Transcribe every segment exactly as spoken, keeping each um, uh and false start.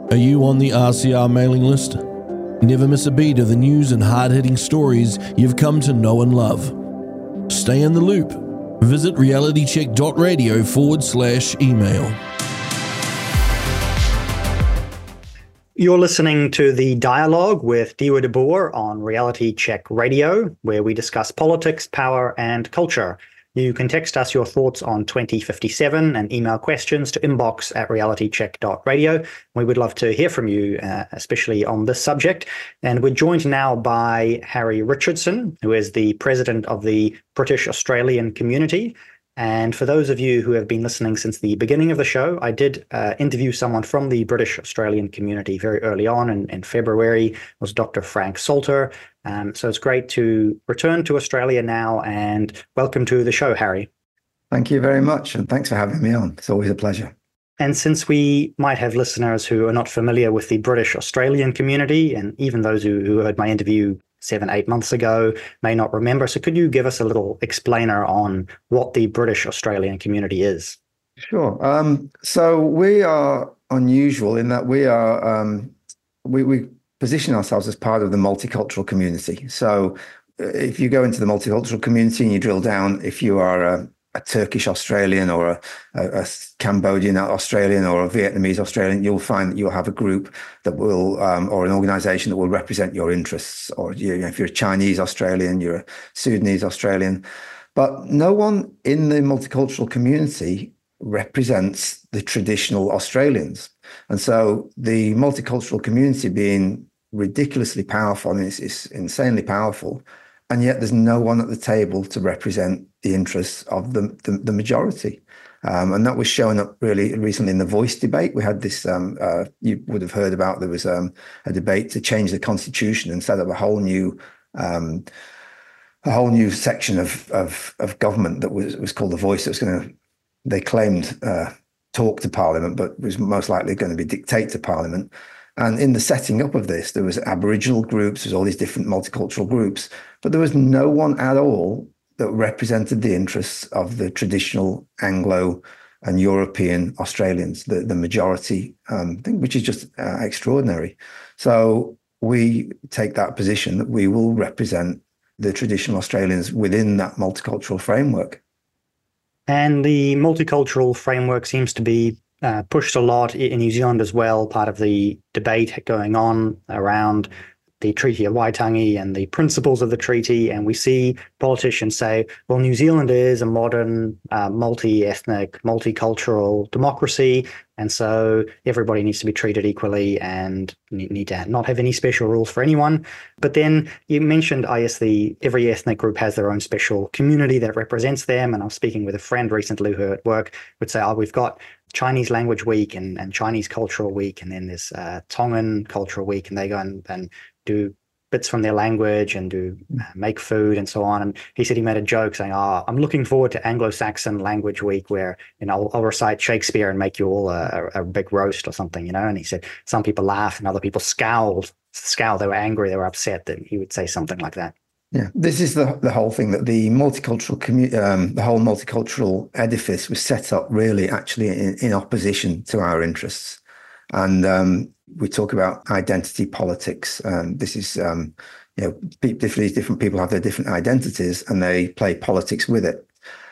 Are you on the R C R mailing list? Never miss a beat of the news and hard-hitting stories you've come to know and love. Stay in the loop. Visit realitycheck.radio forward slash email. You're listening to The Dialogue with Dewa de Boer on Reality Check Radio, where we discuss politics, power, and culture. You can text us your thoughts on twenty fifty-seven and email questions to inbox at realitycheck dot radio. We would love to hear from you, uh, especially on this subject. And we're joined now by Harry Richardson, who is the president of the British Australian Community. And for those of you who have been listening since the beginning of the show, I did uh, interview someone from the British Australian Community very early on in, in February. It was Doctor Frank Salter. Um, so it's great to return to Australia now, and welcome to the show, Harry. Thank you very much, and thanks for having me on. It's always a pleasure. And since we might have listeners who are not familiar with the British Australian Community, and even those who, who heard my interview seven, eight months ago may not remember, so could you give us a little explainer on what the British Australian Community is? Sure. Um, so we are unusual in that we are um, we, we position ourselves as part of the multicultural community. So if you go into the multicultural community and you drill down, if you are a, a Turkish Australian or a, a, a Cambodian Australian or a Vietnamese Australian, you'll find that you'll have a group that will, um, or an organization that will represent your interests. Or you know, if you're a Chinese Australian, you're a Sudanese Australian. But no one in the multicultural community represents the traditional Australians. And so the multicultural community being ridiculously powerful, and it's, it's insanely powerful, and yet there's no one at the table to represent the interests of the, the, the majority. Um, and that was showing up really recently in the Voice debate. We had this, um, uh, you would have heard about, there was um, a debate to change the constitution and set up a whole new um, a whole new section of, of, of government that was, was called the Voice. That was going to, they claimed, uh, talk to Parliament, but was most likely going to be dictate to Parliament. And in the setting up of this, there was Aboriginal groups, there's all these different multicultural groups, but there was no one at all that represented the interests of the traditional Anglo and European Australians, the, the majority um, thing, which is just uh, extraordinary. So we take that position that we will represent the traditional Australians within that multicultural framework. And the multicultural framework seems to be uh, pushed a lot in New Zealand as well, part of the debate going on around the Treaty of Waitangi and the principles of the treaty. And we see politicians say, well, New Zealand is a modern, uh, multi-ethnic, multicultural democracy, and so everybody needs to be treated equally and need to not have any special rules for anyone. But then you mentioned, I guess, the every ethnic group has their own special community that represents them. And I was speaking with a friend recently who at work would say, oh, we've got Chinese Language Week and, and Chinese Cultural Week, and then there's uh, Tongan Cultural Week, and they go and, and do bits from their language and do uh, make food and so on. And he said he made a joke saying, oh, I'm looking forward to Anglo-Saxon Language Week, where, you know, I'll, I'll recite Shakespeare and make you all a, a, a big roast or something, you know. And he said some people laughed and other people scowled, scowled. They were angry, they were upset that he would say something like that. Yeah, this is the the whole thing, that the multicultural commu- um, the whole multicultural edifice was set up really actually in, in opposition to our interests. And um, we talk about identity politics. Um, this is, um, you know, different, different people have their different identities and they play politics with it.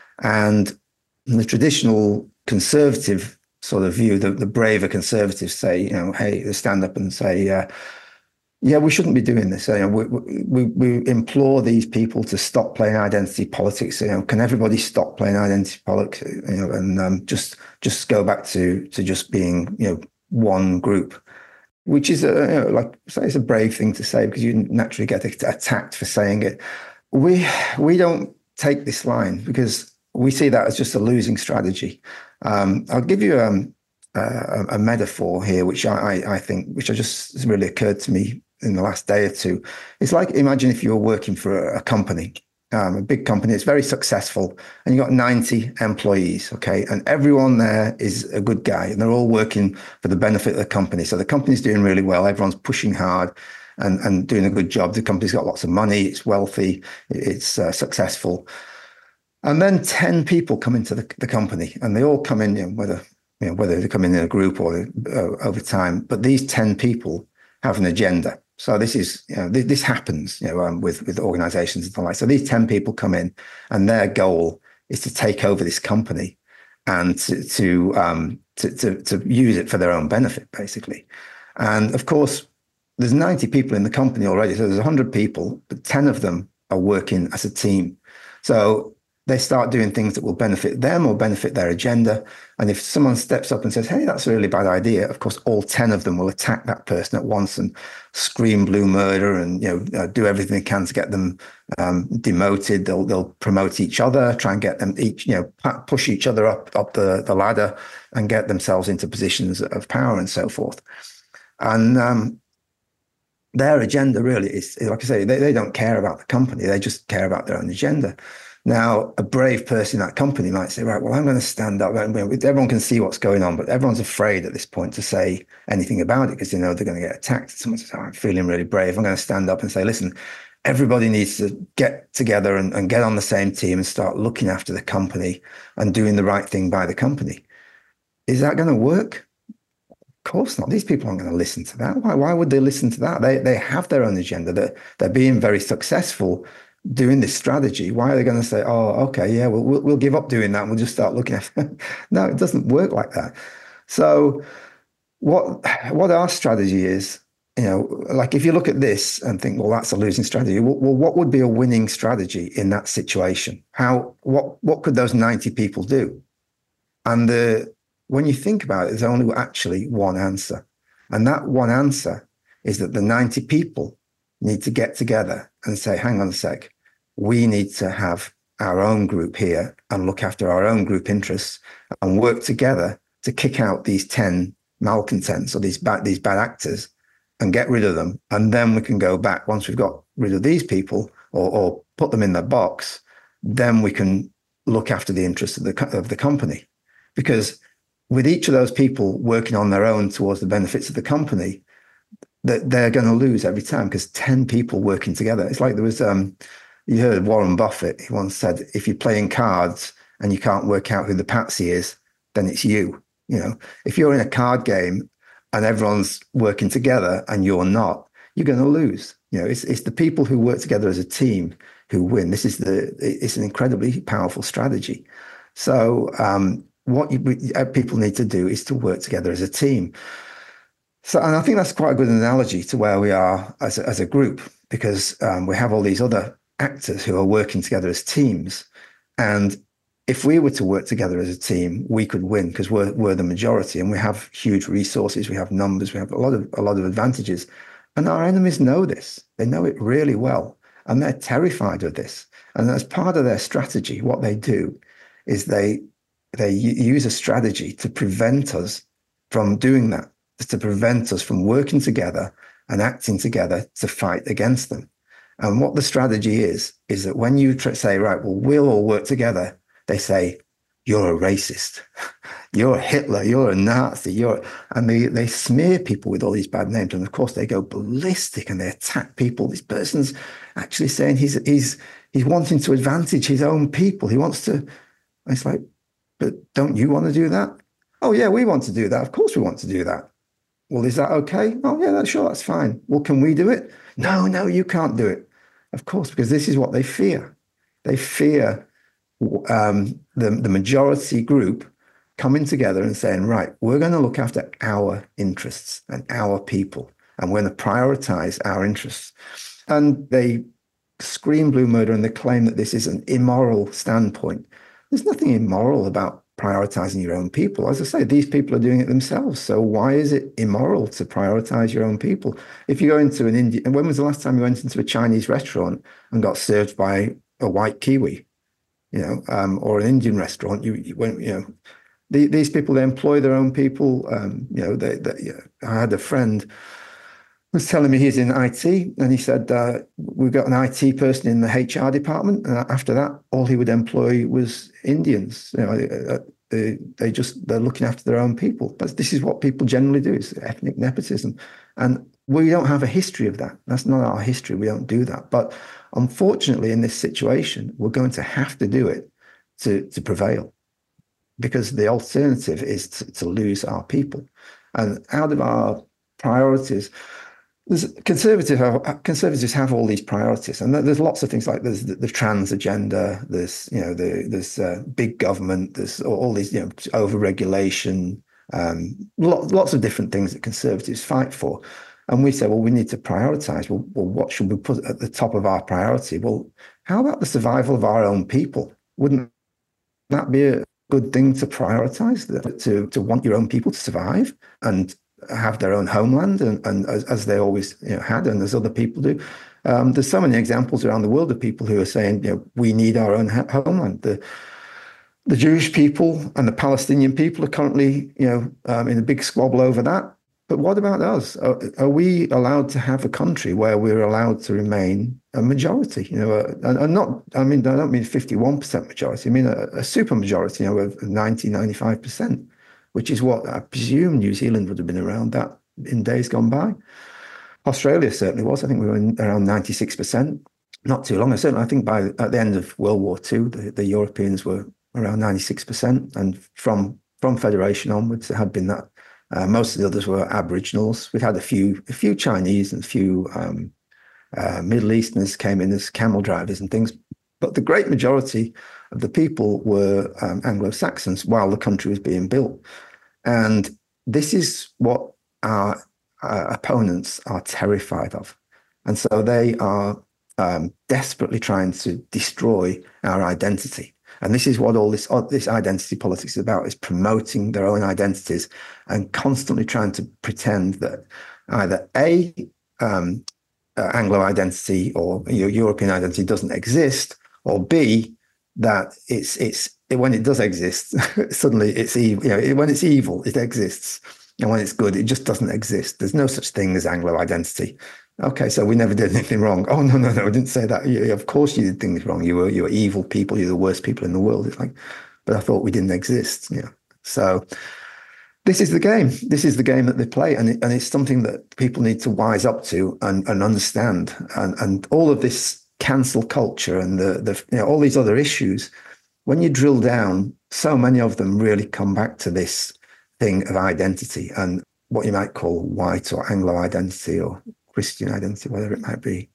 And the traditional conservative sort of view, the, the braver conservatives say, you know, hey, they stand up and say, uh, yeah, we shouldn't be doing this. You know, we, we, we implore these people to stop playing identity politics. You know, can everybody stop playing identity politics? You know, and um, just just go back to to just being, you know, one group, which is a, you know, like say it's a brave thing to say because you naturally get attacked for saying it. We we don't take this line because we see that as just a losing strategy. Um, I'll give you um, a, a metaphor here, which I, I think, which I just really occurred to me in the last day or two. It's like, imagine if you were working for a, a company, um, a big company, it's very successful, and you got ninety employees, okay? And everyone there is a good guy, and they're all working for the benefit of the company. So the company's doing really well, everyone's pushing hard and, and doing a good job. The company's got lots of money, it's wealthy, it's uh, successful. And then ten people come into the, the company, and they all come in, you know, whether you know, whether they come in in a group or uh, over time. But these ten people have an agenda. So this is, you know, this, this happens, you know, um, with with organizations and the like. So these ten people come in, and their goal is to take over this company and to to, um, to to to use it for their own benefit, basically. And of course, there's ninety people in the company already. So there's one hundred people, but ten of them are working as a team. So they start doing things that will benefit them or benefit their agenda. And if someone steps up and says, hey, that's a really bad idea, of course, all ten of them will attack that person at once and scream blue murder and, you know, uh, do everything they can to get them um, demoted. They'll they'll promote each other, try and get them each, you know, push each other up, up the, the ladder and get themselves into positions of power and so forth. And um, their agenda really is, like I say, they, they don't care about the company. They just care about their own agenda. Now, a brave person in that company might say, right, well, I'm going to stand up. Everyone can see what's going on, but everyone's afraid at this point to say anything about it because they know they're going to get attacked. Someone says, oh, I'm feeling really brave. I'm going to stand up and say, listen, everybody needs to get together and, and get on the same team and start looking after the company and doing the right thing by the company. Is that going to work? Of course not. These people aren't going to listen to that. Why, why would they listen to that? They, they have their own agenda. They're, they're being very successful doing this strategy. Why are they going to say, oh, okay, yeah, we'll, we'll, we'll give up doing that and we'll just start looking at it? No, it doesn't work like that. So what, what our strategy is, you know, like if you look at this and think, well, that's a losing strategy. Well, well what would be a winning strategy in that situation? How, what, what could those ninety people do? And the, when you think about it, there's only actually one answer. And that one answer is that the ninety people need to get together and say, hang on a sec, we need to have our own group here and look after our own group interests and work together to kick out these ten malcontents or these bad, these bad actors and get rid of them. And then we can go back once we've got rid of these people or, or put them in the box, then we can look after the interests of the, of the company. Because with each of those people working on their own towards the benefits of the company, that they're going to lose every time because ten people working together. It's like there was, um, you heard of Warren Buffett. He once said, if you're playing cards and you can't work out who the patsy is, then it's you. You know, if you're in a card game and everyone's working together and you're not, you're going to lose. You know, it's it's the people who work together as a team who win. This is the, it's an incredibly powerful strategy. So um, what you, people need to do is to work together as a team. So, and I think that's quite a good analogy to where we are as a, as a group, because um, we have all these other actors who are working together as teams. And if we were to work together as a team, we could win because we're, we're the majority and we have huge resources. We have numbers. We have a lot of, a lot of advantages. And our enemies know this. They know it really well. And they're terrified of this. And as part of their strategy, what they do is they, they use a strategy to prevent us from doing that, to prevent us from working together and acting together to fight against them. And what the strategy is, is that when you tr- say, right, well, we'll all work together, they say, you're a racist, you're a Hitler, you're a Nazi, you're, and they, they smear people with all these bad names. And of course they go ballistic and they attack people. This person's actually saying he's, he's, he's wanting to advantage his own people. He wants to, and it's like, but don't you want to do that? Oh yeah, we want to do that. Of course we want to do that. Well, is that okay? Oh yeah, that's sure, that's fine. Well, can we do it? No, no, you can't do it. Of course, because this is what they fear. They fear um, the, the majority group coming together and saying, right, we're going to look after our interests and our people, and we're going to prioritize our interests. And they scream blue murder and they claim that this is an immoral standpoint. There's nothing immoral about prioritizing your own people. As I say, these people are doing it themselves. So why is it immoral to prioritize your own people? If you go into an Indian, and when was the last time you went into a Chinese restaurant and got served by a white Kiwi, you know, um, or an Indian restaurant? You, you went, you know, the, these people, they employ their own people. Um, you know, they, they, you know, I had a friend was telling me he's in I T, and he said, uh, we've got an I T person in the H R department, and after that, all he would employ was Indians. You know, they, they just, they're looking after their own people. But this is what people generally do, is ethnic nepotism. And we don't have a history of that. That's not our history. We don't do that. But unfortunately, in this situation, we're going to have to do it to, to prevail. because the alternative is to, to lose our people. And out of our priorities, there's conservative have, conservatives have all these priorities, and there's lots of things like there's the, the trans agenda, there's you know the, there's uh, big government, there's all, all these you know over regulation, um, lots lots of different things that conservatives fight for, and we say, well, we need to prioritize. Well, well, what should we put at the top of our priority? Well, how about the survival of our own people? Wouldn't that be a good thing to prioritize? To to want your own people to survive and have their own homeland, and, and as, as they always you know, had, and as other people do. Um, there's so many examples around the world of people who are saying, you know, we need our own ha- homeland. The the Jewish people and the Palestinian people are currently, you know, um, in a big squabble over that. But what about us? Are, are we allowed to have a country where we're allowed to remain a majority? You know, uh, and, and not, I mean, I don't mean fifty-one percent majority. I mean a, a super majority, you know, of ninety, ninety-five percent. Which is what I presume New Zealand would have been around that in days gone by. Australia certainly was. I think we were in around ninety-six percent not too long. Certainly, I think by at the end of World War Two, the, the Europeans were around ninety-six percent. And from, from Federation onwards, it had been that. Uh, most of the others were Aboriginals. We'd had a few a few Chinese and a few um, uh, Middle Easterners came in as camel drivers and things. But the great majority of the people were um, Anglo-Saxons while the country was being built. And this is what our, our opponents are terrified of. And so they are um, desperately trying to destroy our identity. And this is what all this, this identity politics is about, is promoting their own identities and constantly trying to pretend that either A, um, uh, Anglo identity or your European identity doesn't exist, or B, that it's it's when it does exist, suddenly it's evil. You know, when it's evil, it exists, and when it's good, it just doesn't exist. There's no such thing as Anglo identity. Okay, so we never did anything wrong. Oh no, no, no, I didn't say that. You, of course, you did things wrong. You were you were evil people. You're the worst people in the world. It's like, but I thought we didn't exist. Yeah. So this is the game. This is the game that they play, and it, and it's something that people need to wise up to and, and understand. And and all of this cancel culture and the the you know all these other issues, when you drill down, so many of them really come back to this thing of identity and what you might call white or Anglo identity or Christian identity, whatever it might be.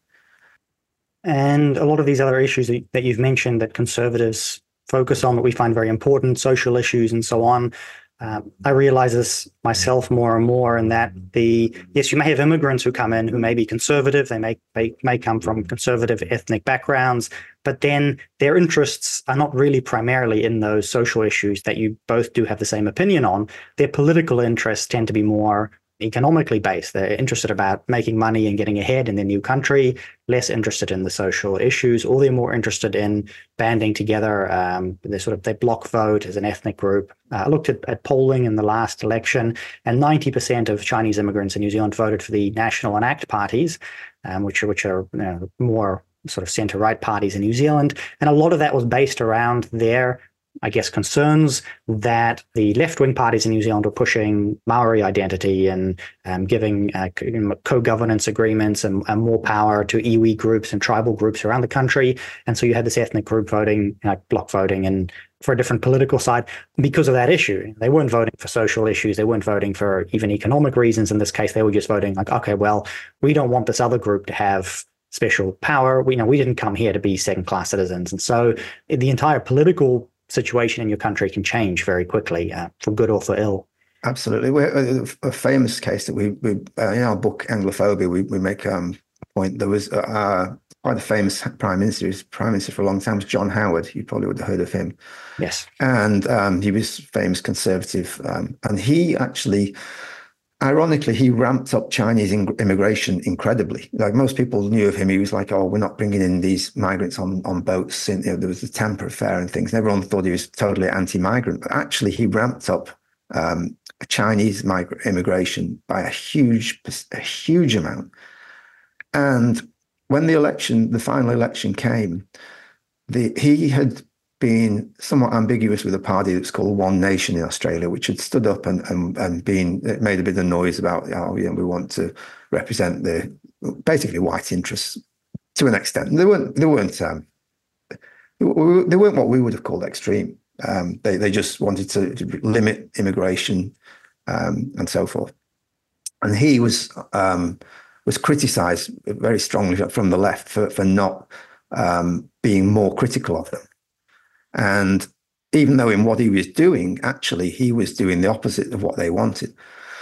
And a lot of these other issues that you've mentioned that conservatives focus on that we find very important, social issues and so on. Um, I realize this myself more and more in that the, yes, you may have immigrants who come in who may be conservative, they may, may, may come from conservative ethnic backgrounds, but then their interests are not really primarily in those social issues that you both do have the same opinion on. Their political interests tend to be more economically based. They're interested about making money and getting ahead in their new country, less interested in the social issues, or they're more interested in banding together. Um, they sort of they block vote as an ethnic group. Uh, I looked at, at polling in the last election, and ninety percent of Chinese immigrants in New Zealand voted for the National and ACT parties, um, which are which are you know, more sort of centre-right parties in New Zealand, and a lot of that was based around their, I guess, concerns that the left-wing parties in New Zealand were pushing Maori identity and um, giving uh, co-governance agreements and, and more power to iwi groups and tribal groups around the country. And so you had this ethnic group voting, like block voting, and for a different political side because of that issue. They weren't voting for social issues. They weren't voting for even economic reasons. In this case, they were just voting like, okay, well, we don't want this other group to have special power. We you know we didn't come here to be second-class citizens. And so the entire political situation in your country can change very quickly, uh, for good or for ill. Absolutely. We're, a famous case that we, we uh, in our book Anglophobia, we, we make um, a point. There was uh, quite a famous prime minister. He was prime minister for a long time. Was John Howard. You probably would have heard of him. Yes. And um, he was famous conservative, um, and he actually, ironically, he ramped up Chinese in- immigration incredibly. Like most people knew of him, he was like, "Oh, we're not bringing in these migrants on on boats." And, you know, there was the Tampa affair and things. And everyone thought he was totally anti-migrant, but actually, he ramped up um, Chinese migrant immigration by a huge, a huge amount. And when the election, the final election came, the he had been somewhat ambiguous with a party that's called One Nation in Australia, which had stood up and and, and been it made a bit of noise about, oh, you know, we want to represent the basically white interests to an extent. They weren't they weren't um, they weren't what we would have called extreme. Um, they they just wanted to, to limit immigration um, and so forth. And he was um, was criticised very strongly from the left for for not um, being more critical of them. And even though in what he was doing, actually, he was doing the opposite of what they wanted.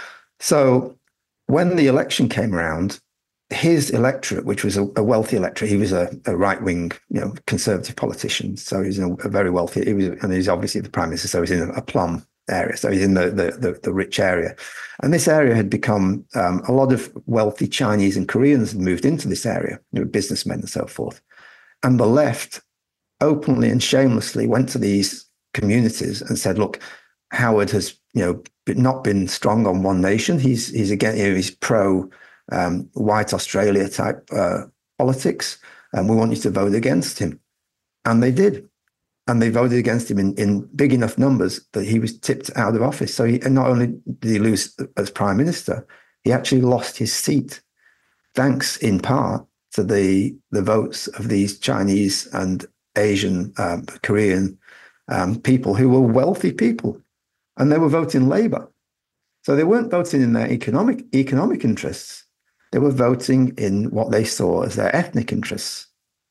So when the election came around, his electorate, which was a, a wealthy electorate, he was a, a right-wing, you know, conservative politician. So he's a, a very wealthy. He was, and he's obviously the prime minister. So he's in a, a plum area. So he's in the, the the the rich area, and this area had become um, a lot of wealthy Chinese and Koreans had moved into this area, you know, businessmen and so forth. And the left openly and shamelessly went to these communities and said, "Look, Howard has, you know, not been strong on one nation. He's he's again, you know, he's pro." Um, white Australia type uh, politics, and we want you to vote against him. And they did. And they voted against him in, in big enough numbers that he was tipped out of office. So he, and not only did he lose as prime minister, he actually lost his seat, thanks in part to the, the votes of these Chinese and Asian, um, Korean um, people who were wealthy people. And they were voting Labour. So they weren't voting in their economic economic interests. They were voting in what they saw as their ethnic interests.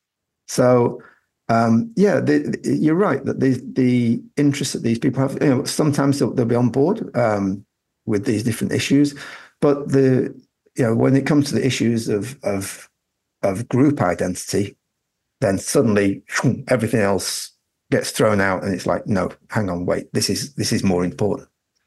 So, um, yeah, the, the, you're right that the the interests that these people have. You know, sometimes they'll, they'll be on board um, with these different issues, but the you know when it comes to the issues of of of group identity, then suddenly everything else gets thrown out, and it's like, no, hang on, wait, this is this is more important.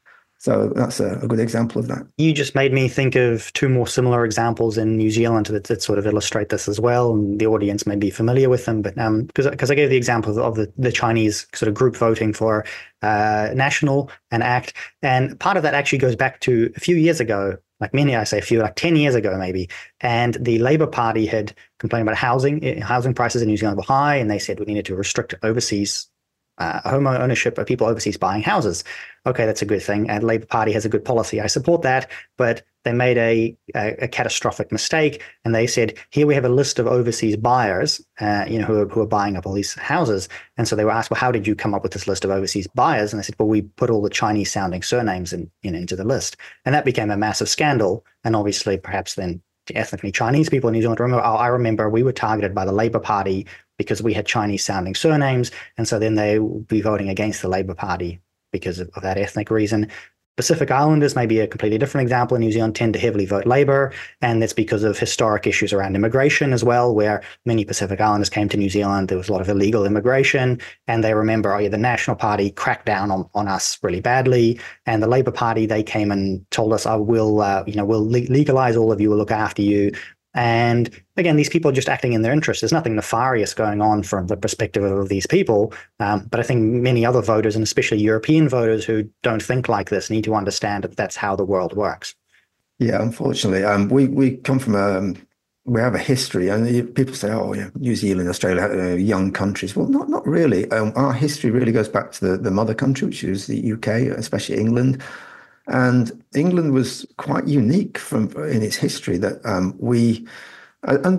So that's a, a good example of that. You just made me think of two more similar examples in New Zealand that, that sort of illustrate this as well, and the audience may be familiar with them. But um, because because I gave the example of the, the Chinese sort of group voting for uh, national and ACT, and part of that actually goes back to a few years ago, like many, I say a few, like ten years ago maybe, and the Labour Party had complained about housing. Housing prices in New Zealand were high, and they said we needed to restrict overseas Uh, home ownership of people overseas buying houses. Okay, that's a good thing. And Labour Party has a good policy. I support that. But they made a, a, a catastrophic mistake. And they said, here we have a list of overseas buyers, uh, you know, who are, who are buying up all these houses. And so they were asked, well, how did you come up with this list of overseas buyers? And they said, well, we put all the Chinese sounding surnames in, in, into the list. And that became a massive scandal. And obviously, perhaps then ethnically Chinese people in New Zealand remember, oh, I remember we were targeted by the Labour Party because we had Chinese-sounding surnames, and so then they would be voting against the Labour Party because of, of that ethnic reason. Pacific Islanders may be a completely different example. In New Zealand tend to heavily vote Labour, and that's because of historic issues around immigration as well, where many Pacific Islanders came to New Zealand. There was a lot of illegal immigration, and they remember, oh yeah, the National Party cracked down on, on us really badly, and the Labour Party, they came and told us, I will, uh, you know, we'll le- legalise all of you, we'll look after you. And again, these people are just acting in their interest. There's nothing nefarious going on from the perspective of these people. Um, but I think many other voters, and especially European voters who don't think like this, need to understand that that's how the world works. Yeah, unfortunately, um, we we come from a um, we have a history, and people say, "Oh, yeah, New Zealand, Australia, uh, young countries." Well, not not really. Um, our history really goes back to the the mother country, which is the U K, especially England. And England was quite unique from in its history that um, we, uh, and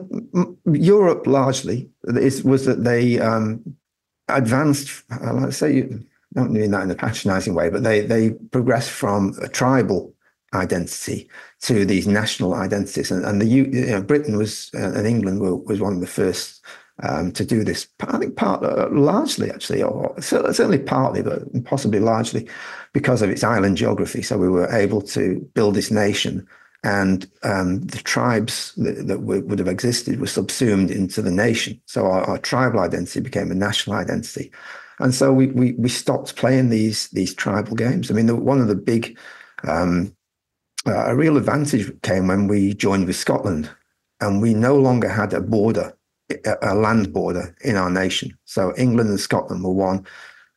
Europe largely, is, was that they um, advanced, I like to say, not doing that in a patronizing way, but they they progressed from a tribal identity to these national identities. And, and the you know, Britain was, uh, and England were, was one of the first um, to do this, I think part, uh, largely actually, or certainly partly, but possibly largely, because of its island geography. So we were able to build this nation, and um, the tribes that, that would have existed were subsumed into the nation. So our, our tribal identity became a national identity. And so we we, we stopped playing these, these tribal games. I mean, the, one of the big, um, uh, a real advantage came when we joined with Scotland, and we no longer had a border, a, a land border in our nation. So England and Scotland were one.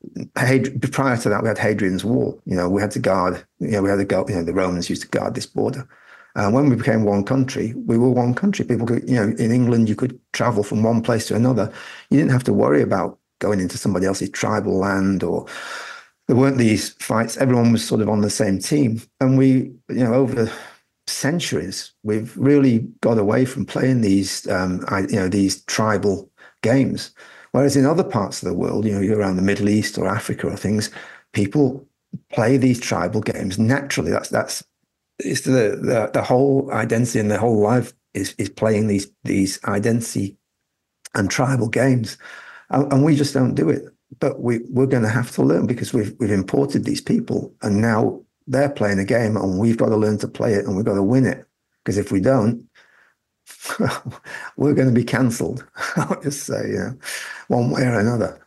Prior to that, we had Hadrian's Wall. You know, we had to guard. You know, we had to go. You know, the Romans used to guard this border. And when we became one country, we were one country. People could, you know, in England, you could travel from one place to another. You didn't have to worry about going into somebody else's tribal land, or there weren't these fights. Everyone was sort of on the same team. And we, you know, over centuries, we've really got away from playing these, um, I, you know, these tribal games. Whereas in other parts of the world, you know, you're around the Middle East or Africa or things, people play these tribal games naturally. That's that's it's the the, the whole identity and the whole life is is playing these these identity and tribal games, and, and we just don't do it. But we we're going to have to learn because we've we've imported these people, and now they're playing a game, and we've got to learn to play it, and we've got to win it. Because if we don't, we're going to be cancelled. I'll just say, you know, one way or another.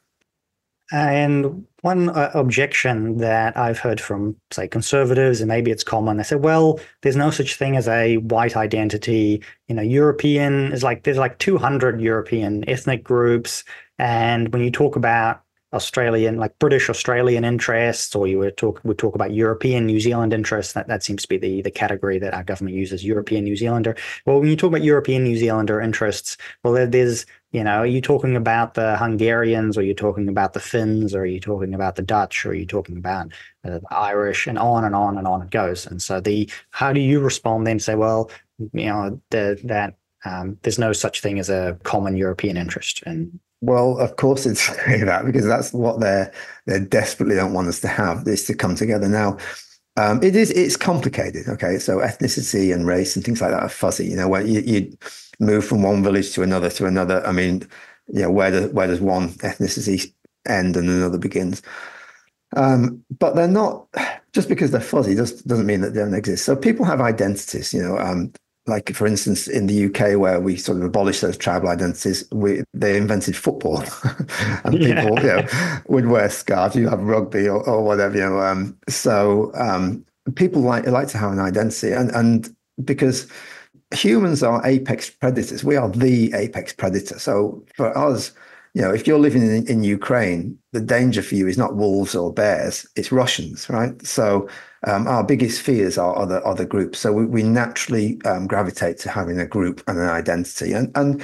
And one uh, objection that I've heard from, say, conservatives, and maybe it's common, they say, well, there's no such thing as a white identity. You know, European is like, there's like two hundred European ethnic groups. And when you talk about Australian, like British Australian interests, or you would talk, would talk about European New Zealand interests, that, that seems to be the, the category that our government uses, European New Zealander. Well, when you talk about European New Zealander interests, well, there, there's, you know, are you talking about the Hungarians, or are you talking about the Finns, or are you talking about the Dutch, or are you talking about uh, the Irish, and on and on and on it goes. And so the, how do you respond then? Say, well, you know, the, that um, there's no such thing as a common European interest. And well, of course it's that, because that's what they're they desperately don't want us to have, is to come together. Now, um, it is it's complicated. Okay, so ethnicity and race and things like that are fuzzy. You know, when you, you move from one village to another to another. I mean, you know, where does where does one ethnicity end and another begins? Um, but they're not, just because they're fuzzy does, doesn't mean that they don't exist. So people have identities. You know. Um, Like, for instance, in the U K, where we sort of abolished those tribal identities, we they invented football, and people, yeah. you know, would wear scarves. You have rugby or, or whatever, you know. Um, so um, people like like to have an identity, and and because humans are apex predators, we are the apex predator. So for us, you know, if you're living in, in Ukraine, the danger for you is not wolves or bears; it's Russians, right? So. Um, our biggest fears are other other groups, so we, we naturally um, gravitate to having a group and an identity, and and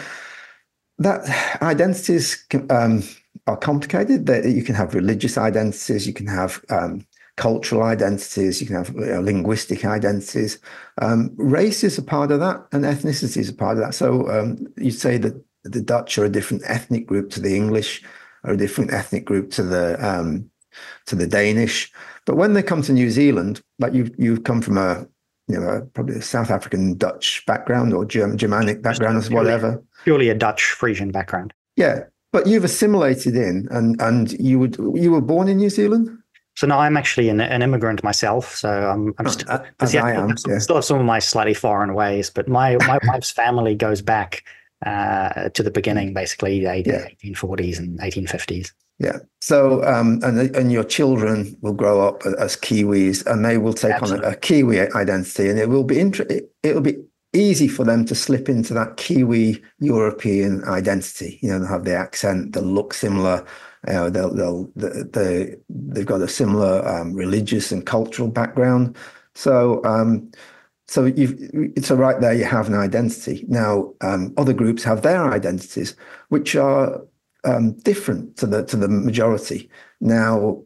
that identities um, are complicated. That you can have religious identities, you can have um, cultural identities, you can have you know, linguistic identities. Um, race is a part of that, and ethnicity is a part of that. So um, you say that the Dutch are a different ethnic group to the English, or a different ethnic group to the um, to the Danish. But when they come to New Zealand, like you you've come from a you know a, probably a South African Dutch background or German, Germanic background or whatever, purely a Dutch Frisian background. Yeah, but you've assimilated in, and and you would you were born in New Zealand. So no, I'm actually an, an immigrant myself. So I'm I'm oh, still as yeah, I am. I yeah. still have some of my slightly foreign ways, but my my wife's family goes back uh, to the beginning, basically the eighteen forties and eighteen fifties. Yeah. So, um, and and your children will grow up as Kiwis, and they will take Absolutely. on a, a Kiwi identity, and it will be inter- it, it'll be easy for them to slip into that Kiwi European identity. You know, they'll have the accent, they'll look similar. You know, they'll they'll they they've got a similar um, religious and cultural background. So, um, so you've so right there you have an identity. Now, um, other groups have their identities, which are Um, different to the to the majority. Now,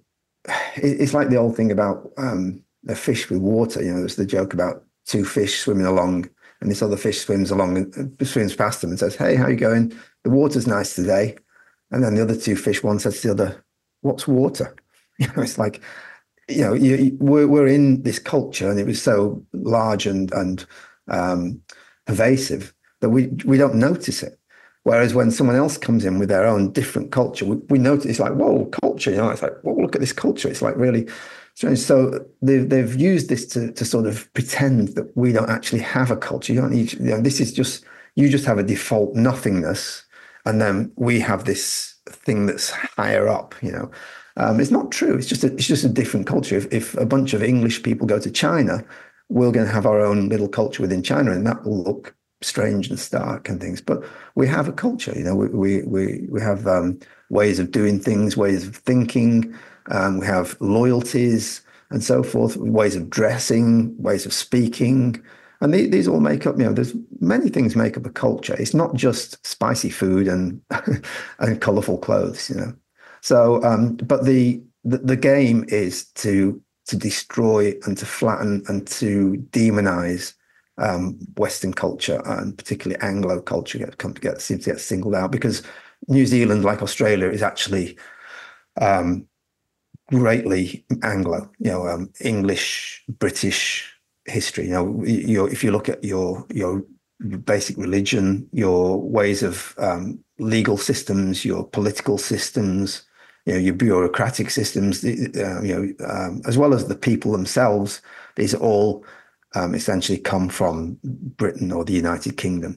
it's like the old thing about um, a fish with water. You know, there's the joke about two fish swimming along, and this other fish swims along and swims past them and says, "Hey, how you going? The water's nice today." And then the other two fish, one says to the other, "What's water?" You know, it's like, you know, you, you, we're we're in this culture, and it was so large and and um, pervasive that we we don't notice it. Whereas when someone else comes in with their own different culture, we, we notice it's like, whoa, culture, you know, it's like, whoa, look at this culture. It's like really strange. So they've, they've used this to, to sort of pretend that we don't actually have a culture. You don't need, you know, this is just, you just have a default nothingness. And then we have this thing that's higher up, you know. Um, it's not true. It's just a, it's just a different culture. If, if a bunch of English people go to China, we're going to have our own little culture within China, and that will look strange and stark and things, but we have a culture. You know, we we we, we have um, ways of doing things, ways of thinking. Um, we have loyalties and so forth, ways of dressing, ways of speaking, and these, these all make up. You know, there's many things make up a culture. It's not just spicy food and and colourful clothes. You know, so um, but the, the the game is to to destroy and to flatten and to demonize Um, Western culture, and particularly Anglo culture, get come to get seems to get singled out because New Zealand, like Australia, is actually um, greatly Anglo, you know, um, English, British history. You know, you if you look at your your basic religion, your ways of um, legal systems, your political systems, you know, your bureaucratic systems, uh, you know, um, as well as the people themselves, these all um, essentially come from Britain or the United Kingdom.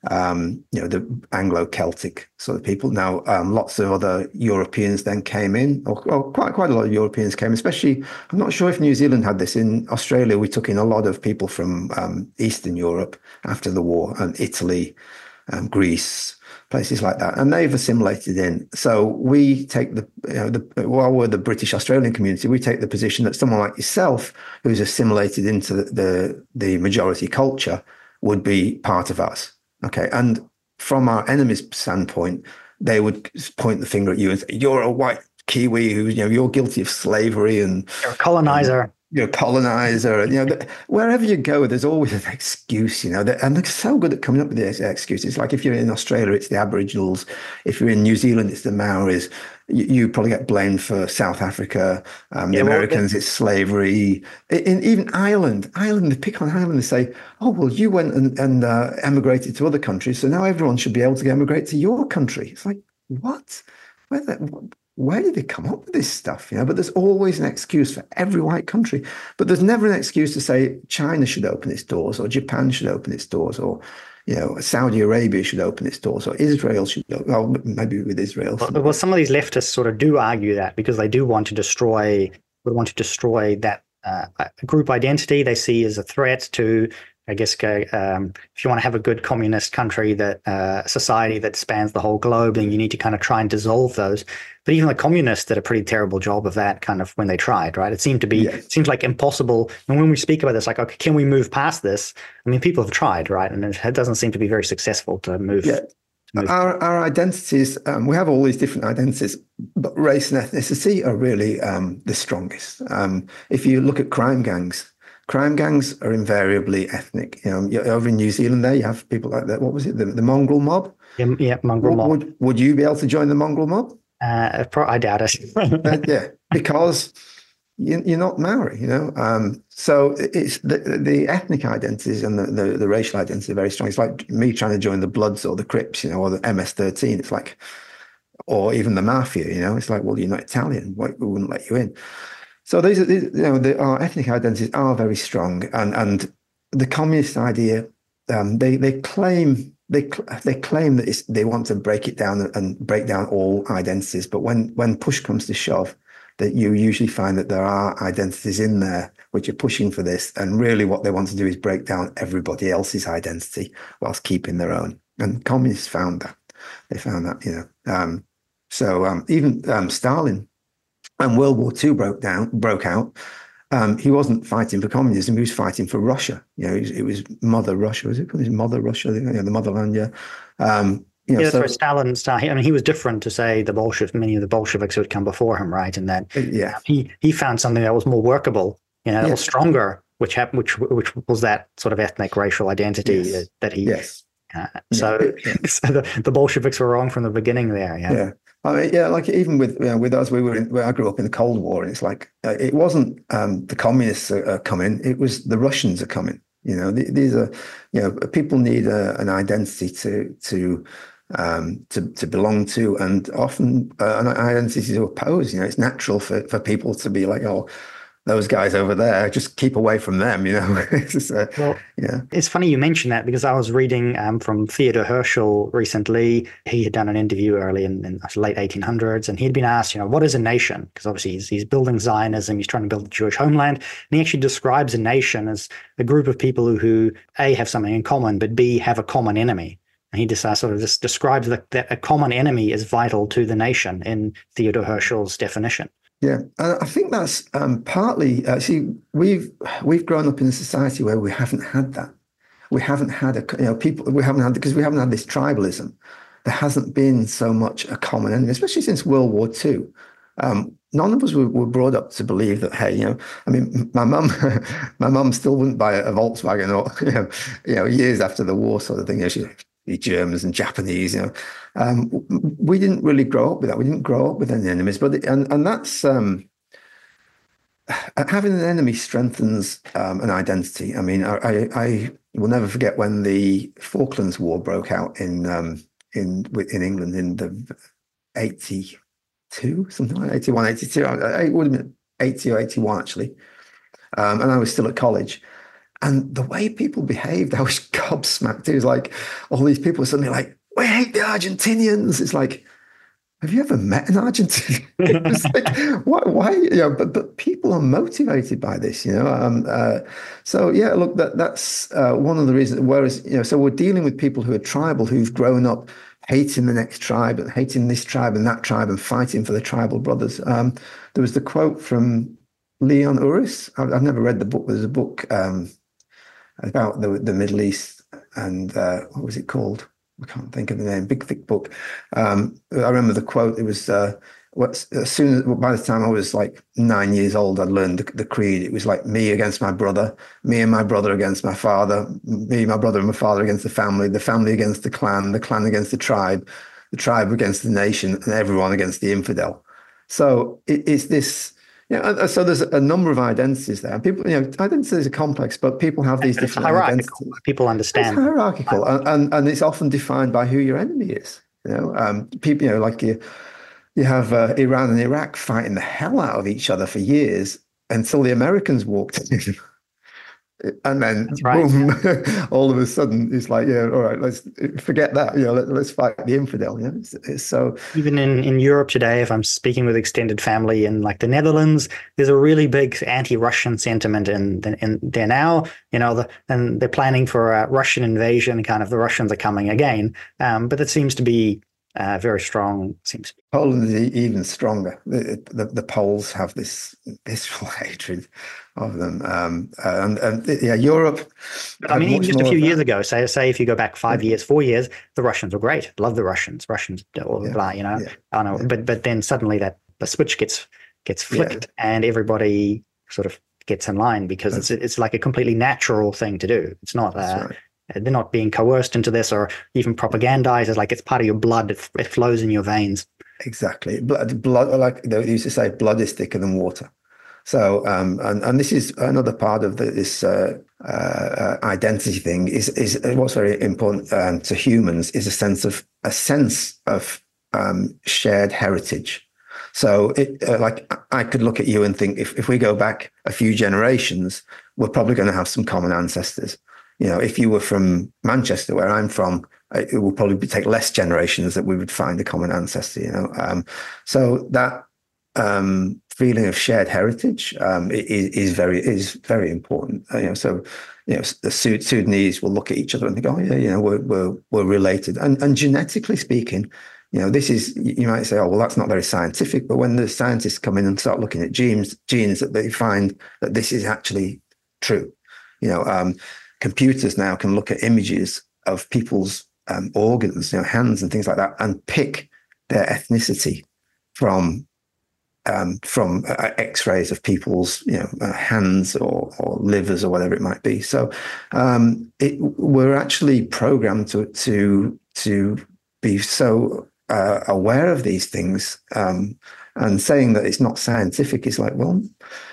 Um, you know, the Anglo-Celtic sort of people. Now, um, lots of other Europeans then came in, or, or quite quite a lot of Europeans came, especially, I'm not sure if New Zealand had this. In Australia, we took in a lot of people from um, Eastern Europe after the war, and Italy, um, Greece, places like that, and they've assimilated in. So we take the, you know, the while we're the British Australian community, we take the position that someone like yourself, who's assimilated into the, the, the majority culture, would be part of us. Okay, and from our enemy's standpoint, they would point the finger at you and say, "You're a white Kiwi who, you know, you're guilty of slavery and you're a colonizer." And, you're a colonizer. You know, the, wherever you go, there's always an excuse. You know, and they're so good at coming up with the excuses. Like if you're in Australia, it's the Aboriginals. If you're in New Zealand, it's the Maoris. You, you probably get blamed for South Africa. Um, the yeah, Americans, well, it's slavery. In, in even Ireland, Ireland, they pick on Ireland. They say, "Oh, well, you went and, and uh, emigrated to other countries, so now everyone should be able to emigrate to your country." It's like, what? Where the, what? Where did they come up with this stuff? You know, but there's always an excuse for every white country. But there's never an excuse to say China should open its doors, or Japan should open its doors, or, you know, Saudi Arabia should open its doors, or Israel should. Well, maybe with Israel. Well, well, some of these leftists sort of do argue that because they do want to destroy, would want to destroy that uh, group identity they see as a threat to, I guess, um, if you want to have a good communist country, that uh, society that spans the whole globe, then you need to kind of try and dissolve those. But even the communists did a pretty terrible job of that, kind of when they tried, right? It seemed to be, yes. It seems like impossible. And when we speak about this, like, okay, can we move past this? I mean, people have tried, right? And it doesn't seem to be very successful to move. Yeah. To move. Our our identities, um, we have all these different identities, but race and ethnicity are really um, the strongest. Um, if you look at crime gangs, Crime gangs are invariably ethnic. You know, over in New Zealand, there you have people like that. What was it? The, the mongrel mob. Yeah, yeah mongrel mob. Would Would you be able to join the mongrel mob? Uh, I doubt it. uh, yeah, because you, you're not Maori. You know, um, so it's the the ethnic identities and the, the the racial identities are very strong. It's like me trying to join the Bloods or the Crips, you know, or the M S thirteen. It's like, or even the mafia. You know, it's like, well, you're not Italian. We wouldn't let you in. So these are, you know, the, our ethnic identities are very strong, and and the communist idea, um, they they claim they they claim that it's, they want to break it down and break down all identities, but when when push comes to shove, that you usually find that there are identities in there which are pushing for this, and really what they want to do is break down everybody else's identity whilst keeping their own. And communists found that they found that, you know, um, so um, even um, Stalin. When World War Two broke down, broke out, um, he wasn't fighting for communism. He was fighting for Russia. You know, it was, it was Mother Russia. Was it called Mother Russia? You know, the motherland. Yeah. Um, you know, yeah, that's so, where Stalin. Stalin. I mean, he was different to say the Bolshevik, many of the Bolsheviks who had come before him, right? And that yeah, he he found something that was more workable, you know, that yeah. was stronger, which happened, which which was that sort of ethnic racial identity yes. that, that he. Yes. Uh, so, yeah. so the, the Bolsheviks were wrong from the beginning there. Yeah. Yeah. I mean, yeah, like even with you know, with us, we were in, I grew up in the Cold War, and it's like uh, it wasn't um, the communists are, are coming; it was the Russians are coming. You know, th- these are, you know, people need a, an identity to to um, to to belong to, and often uh, an identity to oppose. You know, it's natural for for people to be like, oh, those guys over there, just keep away from them, you know. It's just, uh, well, yeah. It's funny you mentioned that, because I was reading um, from Theodor Herschel recently. He had done an interview early in, in the late eighteen hundreds, and he'd been asked, you know, what is a nation? Because obviously he's, he's building Zionism, he's trying to build the Jewish homeland, and he actually describes a nation as a group of people who, who A, have something in common, but B, have a common enemy. And he just uh, sort of just describes that, that a common enemy is vital to the nation in Theodor Herschel's definition. Yeah, and I think that's um, partly, uh, see, we've we've grown up in a society where we haven't had that. We haven't had a, you know, people, we haven't had, because we haven't had this tribalism. There hasn't been so much a common enemy, especially since World War Two. Um, none of us were, were brought up to believe that, hey, you know, I mean, my mum, my mum still wouldn't buy a, a Volkswagen, or, you know, you know, years after the war sort of thing. You know, she, the Germans and Japanese. You know, um, we didn't really grow up with that. We didn't grow up with any enemies, but and and that's um, having an enemy strengthens um, an identity. I mean, I, I I will never forget when the Falklands War broke out in um, in in England in the eighty-two, something like eighty-one, eighty-two. It would have been eighty or eighty-one actually, um, and I was still at college. And the way people behaved, I was gobsmacked. It was like all these people were suddenly like, we hate the Argentinians. It's like, have you ever met an Argentinian? It's like, why, why? You know, but but people are motivated by this, you know. Um, uh, so yeah, look, that that's uh, one of the reasons. Whereas, you know, so we're dealing with people who are tribal, who've grown up hating the next tribe and hating this tribe and that tribe and fighting for the tribal brothers. Um, there was the quote from Leon Uris. I've, I've never read the book. There's a book. Um, about the the Middle East, and uh, what was it called? I can't think of the name. Big thick book. Um, I remember the quote. It was uh, what as soon as by the time I was like nine years old, I'd learned the, the creed. It was like me against my brother, me and my brother against my father, me, my brother, and my father against the family, the family against the clan, the clan against the tribe, the tribe against the nation, and everyone against the infidel. So it, it's this. Yeah, so there's a number of identities there. People, you know, identities are complex, but people have these it's different hierarchical. identities. People understand. It's hierarchical, and, and and it's often defined by who your enemy is. You know, um, people, you know, like you, you have uh, Iran and Iraq fighting the hell out of each other for years until the Americans walked in. And then, right, boom! yeah. All of a sudden, it's like, yeah, all right, let's forget that. You know, let, let's fight the infidel. You know, it's, it's so even in in Europe today, if I'm speaking with extended family in like the Netherlands, there's a really big anti-Russian sentiment in in there now. You know, the, and they're planning for a Russian invasion. Kind of the Russians are coming again, um, but it seems to be uh, very strong. Seems to be. Poland is even stronger. The, the the Poles have this visceral hatred of them, um, and, and yeah, Europe. I mean, even just a few years ago, say say if you go back five years, four years, the Russians were great. Love the Russians, Russians, blah yeah, blah. You know, yeah, I don't know, yeah. but but then suddenly that the switch gets gets flicked, yeah. and everybody sort of gets in line because That's, it's it's like a completely natural thing to do. It's not. Uh, right. They're not being coerced into this or even propagandized. It's like it's part of your blood. It, it flows in your veins. Exactly. Blood, blood, like they used to say, blood is thicker than water. So, um, and, and this is another part of the, this uh, uh, identity thing is, is what's very important um, to humans is a sense of a sense of um, shared heritage. So it, uh, like I could look at you and think if, if we go back a few generations, we're probably going to have some common ancestors. You know, if you were from Manchester, where I'm from, it will probably take less generations that we would find a common ancestor, you know. Um, so that um, feeling of shared heritage um, is, is very is very important. Uh, you know, so you know, the Sudanese will look at each other and think, oh yeah, you know, we're we're, we're related, and and genetically speaking, you know, this is, you might say, oh well, that's not very scientific, but when the scientists come in and start looking at genes, genes, that they find that this is actually true. You know, um, computers now can look at images of people's um, organs, you know, hands and things like that, and pick their ethnicity from um, from uh, X-rays of people's, you know, uh, hands or, or livers or whatever it might be. So um, it, we're actually programmed to to to be so uh, aware of these things, um, and saying that it's not scientific is like, well,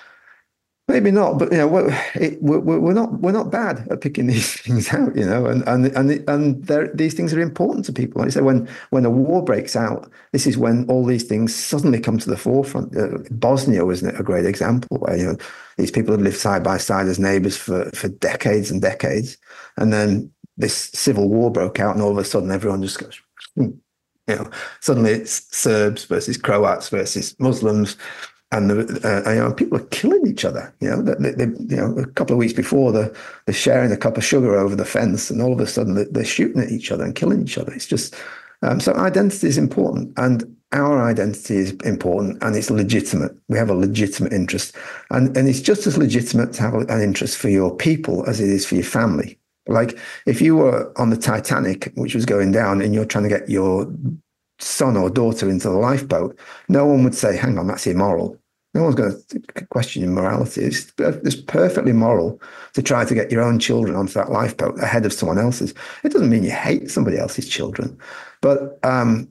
maybe not, but you know, we're, it, we're we're not we're not bad at picking these things out, you know, and and and and these things are important to people. Like I say, when when a war breaks out, this is when all these things suddenly come to the forefront. Uh, Bosnia was a great example where, you know, these people have lived side by side as neighbours for for decades and decades, and then this civil war broke out, and all of a sudden everyone just goes, hmm. you know, suddenly it's Serbs versus Croats versus Muslims. And the, uh, you know, people are killing each other. You know, they, they, you know, a couple of weeks before, they're, they're sharing a cup of sugar over the fence, and all of a sudden they're shooting at each other and killing each other. It's just um, so identity is important, and our identity is important, and it's legitimate. We have a legitimate interest, and and it's just as legitimate to have an interest for your people as it is for your family. Like if you were on the Titanic, which was going down, and you're trying to get your son or daughter into the lifeboat, no one would say, hang on, that's immoral. No one's going to question your morality. It's, it's perfectly moral to try to get your own children onto that lifeboat ahead of someone else's. It doesn't mean you hate somebody else's children. But um,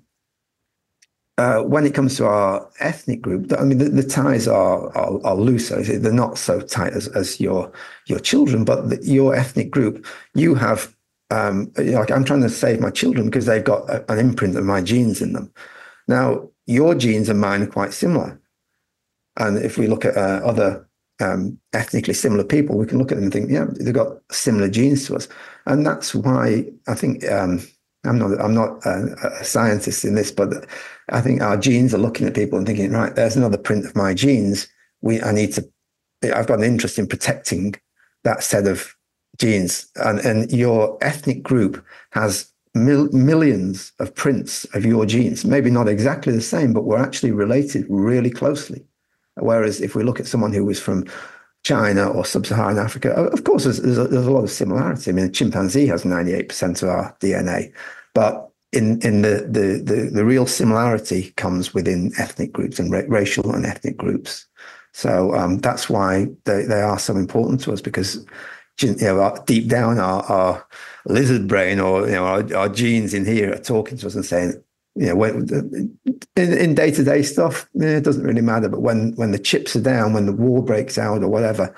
uh, when it comes to our ethnic group, I mean, the, the ties are, are, are looser. They're not so tight as, as your, your children, but the, your ethnic group, you have, um, you know, like I'm trying to save my children because they've got a, an imprint of my genes in them. Now, your genes and mine are quite similar. And if we look at uh, other um, ethnically similar people, we can look at them and think, yeah, they've got similar genes to us. And that's why I think um, I'm not I'm not a, a scientist in this, but I think our genes are looking at people and thinking, right, there's another print of my genes. We I need to. I've got an interest in protecting that set of genes, and and your ethnic group has mil- millions of prints of your genes. Maybe not exactly the same, but we're actually related really closely. Whereas if we look at someone who was from China or sub-Saharan Africa, of course, there's, there's, a, there's a lot of similarity. I mean, a chimpanzee has ninety-eight percent of our D N A, but in, in the, the, the, the real similarity comes within ethnic groups and ra- racial and ethnic groups. So um, that's why they, they are so important to us, because you know, our, deep down, our, our lizard brain or you know our, our genes in here are talking to us and saying, you know, when, in, in day-to-day stuff, eh, it doesn't really matter. But when when the chips are down, when the war breaks out or whatever,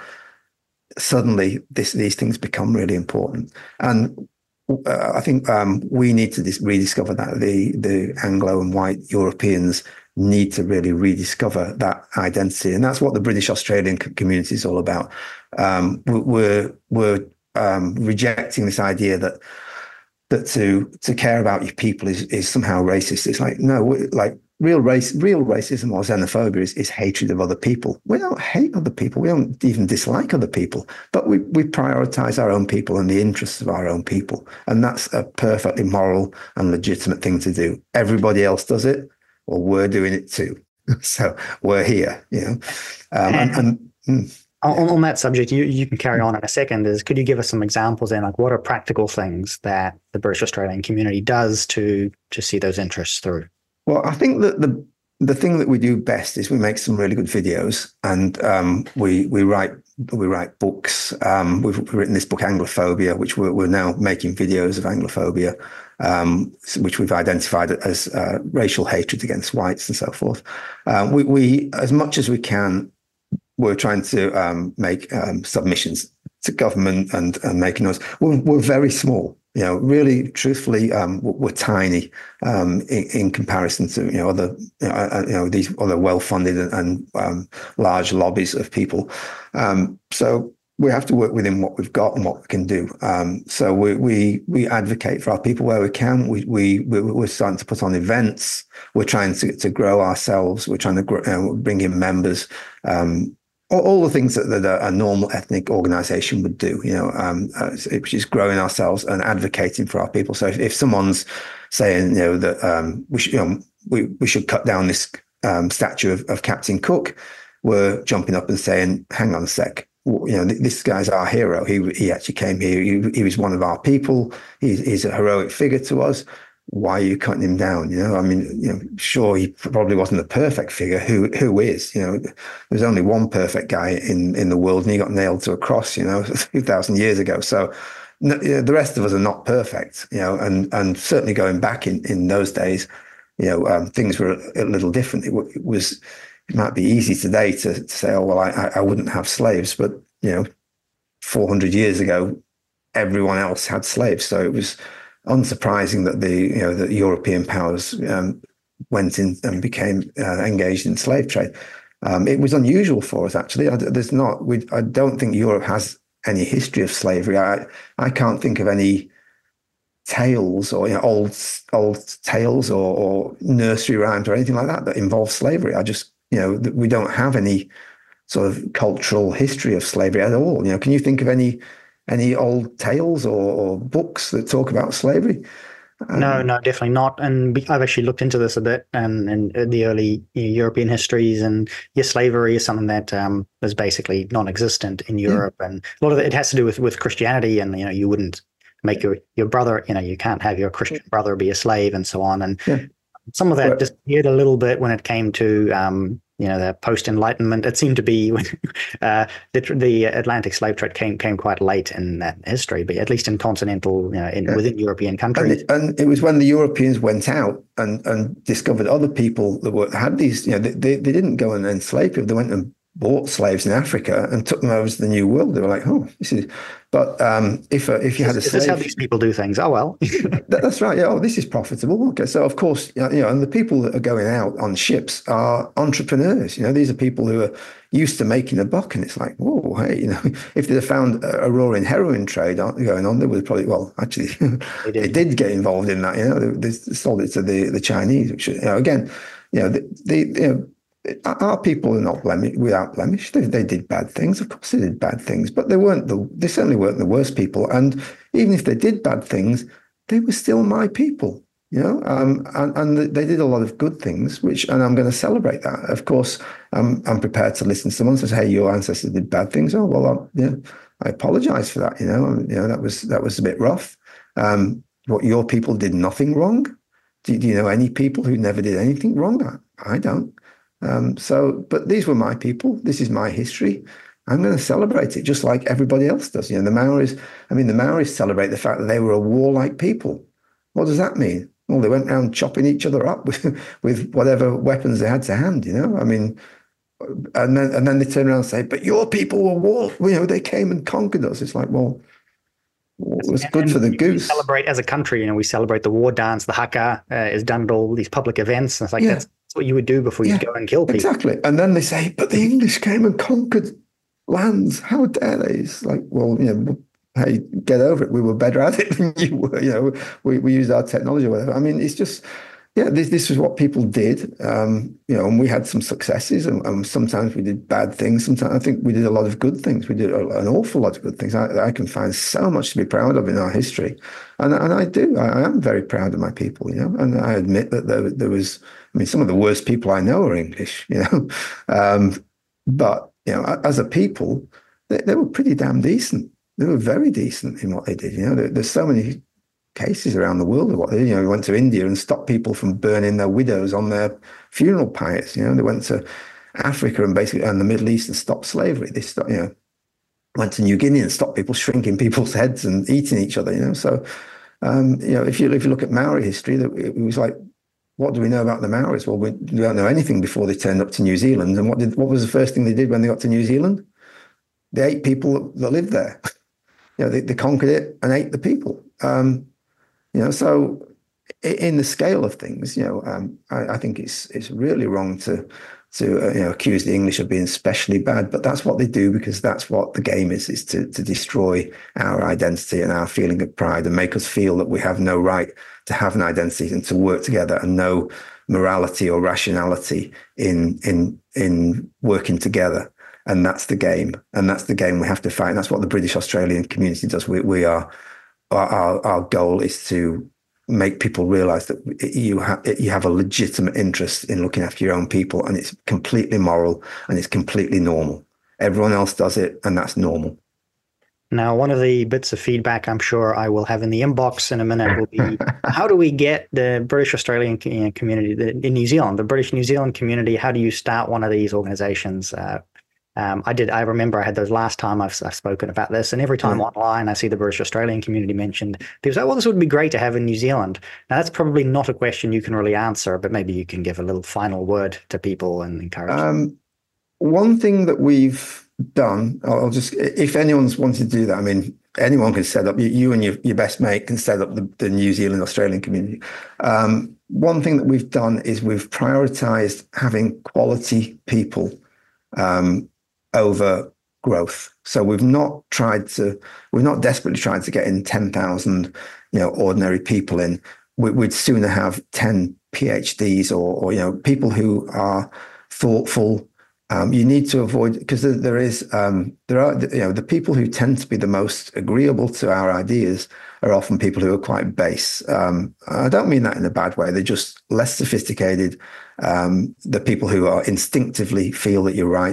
suddenly this, these things become really important. And uh, I think um, we need to dis- rediscover that. The the Anglo and white Europeans need to really rediscover that identity, and that's what the British Australian community is all about. Um, we're we're um, rejecting this idea that. that to to care about your people is is somehow racist. It's like, no, like real race, real racism or xenophobia is, is hatred of other people. We don't hate other people. We don't even dislike other people, but we, we prioritize our own people and the interests of our own people. And that's a perfectly moral and legitimate thing to do. Everybody else does it, or we're doing it too. So we're here, you know. Um, and, and mm, On, on that subject, you, you can carry on in a second, is could you give us some examples then, like what are practical things that the British Australian community does to to see those interests through? Well, I think that the the thing that we do best is we make some really good videos, and um, we we write we write books. Um, we've written this book Anglophobia, which we're, we're now making videos of Anglophobia, um, which we've identified as uh, racial hatred against whites and so forth. Uh, we we as much as we can. We're trying to um, make um, submissions to government and, and making those. We're, we're very small, you know. Really, truthfully, um, we're, we're tiny um, in, in comparison to you know other, you know, uh, you know these other well-funded and, and um, large lobbies of people. Um, so we have to work within what we've got and what we can do. Um, so we we we advocate for our people where we can. We we we're starting to put on events. We're trying to to grow ourselves. We're trying to grow, you know, bring in members. Um, All, all the things that, that a normal ethnic organization would do, you know, um, uh, which is growing ourselves and advocating for our people. So if, if someone's saying, you know, that um, we should, you know, we, we should cut down this um, statue of, of Captain Cook, we're jumping up and saying, hang on a sec, you know, this guy's our hero. He he actually came here. He, he was one of our people. He's, he's a heroic figure to us. Why are you cutting him down? You know, I mean, you know, sure, he probably wasn't a perfect figure. Who who is? You know, there's only one perfect guy in, in the world, and he got nailed to a cross, you know, two thousand years ago. So no, you know, the rest of us are not perfect, you know, and and certainly going back in, in those days, you know, um, things were a, a little different. It, it was, it might be easy today to, to say, oh, well, I, I wouldn't have slaves, but, you know, four hundred years ago, everyone else had slaves. So it was unsurprising that the you know the European powers um, went in and became uh, engaged in slave trade. Um, it was unusual for us, actually. I, there's not. We, I don't think Europe has any history of slavery. I I can't think of any tales or you know, old old tales or, or nursery rhymes or anything like that that involve slavery. I just you know we don't have any sort of cultural history of slavery at all. You know, can you think of any? Any old tales or, or books that talk about slavery? Um, no, no, definitely not. And I've actually looked into this a bit, and, and the early European histories, and yes, slavery is something that um, is basically non-existent in Europe, yeah. And a lot of it, it has to do with, with Christianity, and you know, you wouldn't make your your brother, you know, you can't have your Christian brother be a slave, and so on. And yeah. Some of that But- disappeared a little bit when it came to, um, you know, the post-Enlightenment. It seemed to be uh, the, the Atlantic slave trade came came quite late in that history, but at least in continental, you know, in Yeah. within European And countries. it, and it was when the Europeans went out and, and discovered other people that were had these, you know, they, they, they didn't go and enslave people. They went and bought slaves in Africa and took them over to the New World. They were like, oh, this is. But um, if uh, if you had a Is, is slave, this how these people do things? Oh well. that, that's right. Yeah. Oh, this is profitable. Okay. So of course, you know, and the people that are going out on ships are entrepreneurs. You know, these are people who are used to making a buck, and it's like, whoa, hey, you know, if they'd have found a, a roaring heroin trade going on, they would probably, well, actually, they did, they did get involved in that. You know, they, they sold it to the the Chinese, which, you know, again, you know, the, the you know. Our people are not blemish, without blemish. They, they did bad things. Of course, they did bad things, but they weren't the. They certainly weren't the worst people. And even if they did bad things, they were still my people. You know, um, and, and they did a lot of good things, which, and I'm going to celebrate that. Of course, I'm I'm prepared to listen to someone who says, "Hey, your ancestors did bad things." Oh well, I'm, yeah, I apologize for that. You know, you know that was that was a bit rough. Um, what your people did nothing wrong. Do, do you know any people who never did anything wrong? I, I don't. Um, so, but these were my people. This is my history. I'm going to celebrate it just like everybody else does. You know, the Maoris, I mean, the Maoris celebrate the fact that they were a warlike people. What does that mean? Well, they went around chopping each other up with, with whatever weapons they had to hand, you know? I mean, and then, and then they turn around and say, but your people were war, you know, they came and conquered us. It's like, well, it was good and for the we goose. Celebrate as a country, you know, we celebrate the war dance, the haka uh, is done at all these public events. And it's like, Yeah. that's, that's what you would do before Yeah, you go and kill people. Exactly. And then they say, but the English came and conquered lands. How dare they? It's like, well, you know, hey, get over it. We were better at it than you were. You know, we, we used our technology or whatever. I mean, it's just, yeah, this this is what people did. Um, you know, and we had some successes, and, and sometimes we did bad things. Sometimes I think we did a lot of good things. We did a, an awful lot of good things. I, I can find so much to be proud of in our history, and and I do. I, I am very proud of my people. You know, and I admit that there there was. I mean, some of the worst people I know are English. You know, um, but you know, as a people, they, they were pretty damn decent. They were very decent in what they did. You know, there, there's so many cases around the world of what they, you know, we went to India and stopped people from burning their widows on their funeral pyres. You know, they went to Africa and basically and the Middle East and stopped slavery. They stopped, you know, went to New Guinea and stopped people shrinking people's heads and eating each other. You know, so um, you know, if you if you look at Maori history, that it was like, what do we know about the Maoris? Well, we, we don't know anything before they turned up to New Zealand. And what did what was the first thing they did when they got to New Zealand? They ate people that, that lived there. You know, they, they conquered it and ate the people. Um, You know, so in the scale of things, you know, um, I, I think it's it's really wrong to to uh, you know accuse the English of being especially bad, but that's what they do because that's what the game is: is to to destroy our identity and our feeling of pride and make us feel that we have no right to have an identity and to work together and no morality or rationality in in in working together. And that's the game, and that's the game we have to fight. And that's what the British Australian community does. We we are. Our, our goal is to make people realize that you have you have a legitimate interest in looking after your own people, and it's completely moral and it's completely normal. Everyone else does it, and that's normal. Now, one of the bits of feedback I'm sure I will have in the inbox in a minute will be, how do we get the British Australian community, the, in New Zealand, the British New Zealand community, how do you start one of these organizations? Uh, Um, I did. I remember I had those last time I've, I've spoken about this, and every time mm. online I see the British Australian community mentioned, people say, "Well, this would be great to have in New Zealand." Now, that's probably not a question you can really answer, but maybe you can give a little final word to people and encourage. Um, one thing that we've done, I'll just, if anyone's wanted to do that, I mean, anyone can set up. You, you and your, your best mate can set up the, the New Zealand Australian community. Um, one thing that we've done is we've prioritized having quality people. Um, over growth. So we've not tried to, we're not desperately trying to get in ten thousand, you know, ordinary people in. We, we'd sooner have ten PhDs or, or, you know, people who are thoughtful. Um, you need to avoid, because there, there is, um, there are, you know, the people who tend to be the most agreeable to our ideas are often people who are quite base. Um, I don't mean that in a bad way. They're just less sophisticated. Um, the people who are instinctively feel that you're right.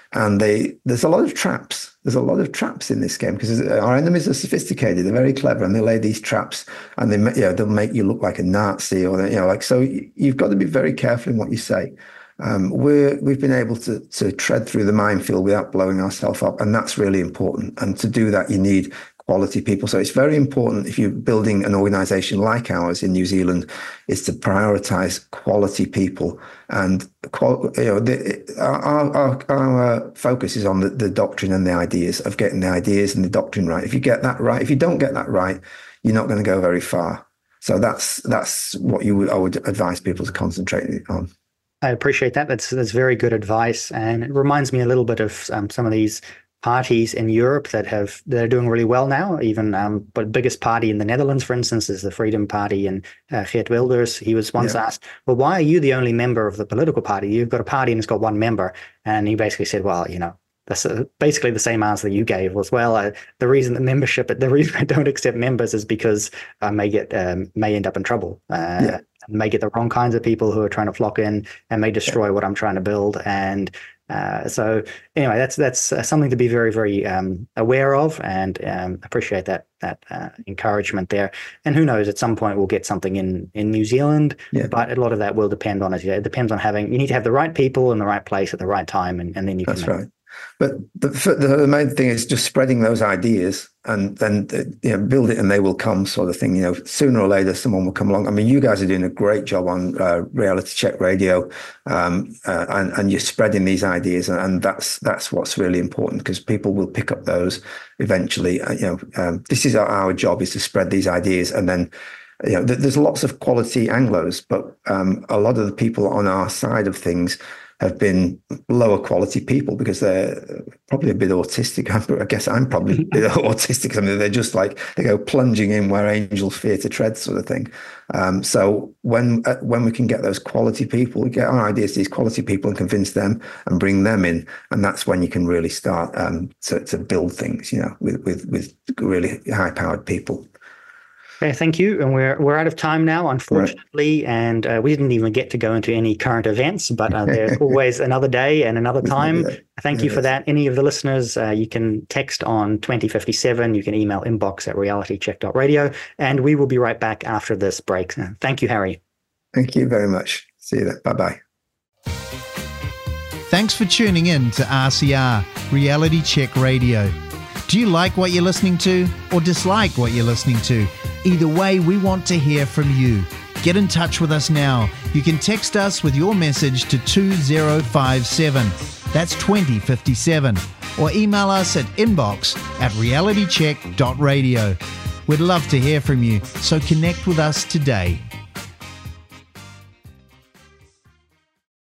and they there's a lot of traps. There's a lot of traps in this game because our enemies are sophisticated. They're very clever, and they lay these traps, and they you know they'll make you look like a Nazi, or you know like so. You've got to be very careful in what you say. Um, we're we've been able to to tread through the minefield without blowing ourselves up, and that's really important. And to do that, you need quality people. So it's very important if you're building an organization like ours in New Zealand, is to prioritize quality people. And qual- you know, the, our, our, our focus is on the, the doctrine and the ideas, of getting the ideas and the doctrine right. If you get that right, if you don't get that right, you're not going to go very far. So that's that's what you would I would advise people to concentrate on. I appreciate that. That's that's very good advice, and it reminds me a little bit of um, some of these parties in Europe that have that are doing really well now. Even um, but biggest party in the Netherlands, for instance, is the Freedom Party, and uh, Geert Wilders. He was once yeah. asked, "Well, why are you the only member of the political party? You've got a party and it's got one member." And he basically said, "Well, you know, that's uh, basically the same answer that you gave was, well, uh, the reason that membership, the reason I don't accept members is because I may get um, may end up in trouble." Uh, yeah. May get the wrong kinds of people who are trying to flock in, and may destroy yeah. what I'm trying to build. And uh, so anyway, that's that's uh, something to be very, very um, aware of, and um, appreciate that that uh, encouragement there. And who knows, at some point we'll get something in, in New Zealand, yeah. but a lot of that will depend on, as you know, it depends on having, you need to have the right people in the right place at the right time, and, and then you that's can. That's right. But the, the main thing is just spreading those ideas, and then you know, build it and they will come, sort of thing. You know, sooner or later someone will come along. I mean, you guys are doing a great job on uh, Reality Check Radio, um, uh, and and you're spreading these ideas, and, and that's that's what's really important, because people will pick up those eventually. Uh, you know, um, this is our, our job, is to spread these ideas, and then. You know, th- there's lots of quality Anglos, but um, a lot of the people on our side of things have been lower quality people because they're probably a bit autistic. I guess I'm probably a bit autistic. I mean, they're just like, they go plunging in where angels fear to tread, sort of thing. Um, so when uh, when we can get those quality people, we get our ideas to these quality people and convince them and bring them in, and that's when you can really start um, to, to build things, you know, with with, with really high powered people. Okay, thank you. And we're we're out of time now, unfortunately, right. and uh, we didn't even get to go into any current events, but uh, there's always another day and another time. Thank you for that. Any of the listeners, uh, you can text on twenty fifty-seven, you can email inbox at reality check dot radio, and we will be right back after this break. Thank you, Harry. Thank you very much. See you then. Bye-bye. Thanks for tuning in to R C R, Reality Check Radio. Do you like what you're listening to or dislike what you're listening to? Either way, we want to hear from you. Get in touch with us now. You can text us with your message to two zero five seven. That's twenty fifty-seven. Or email us at inbox at reality check dot radio. We'd love to hear from you, so connect with us today.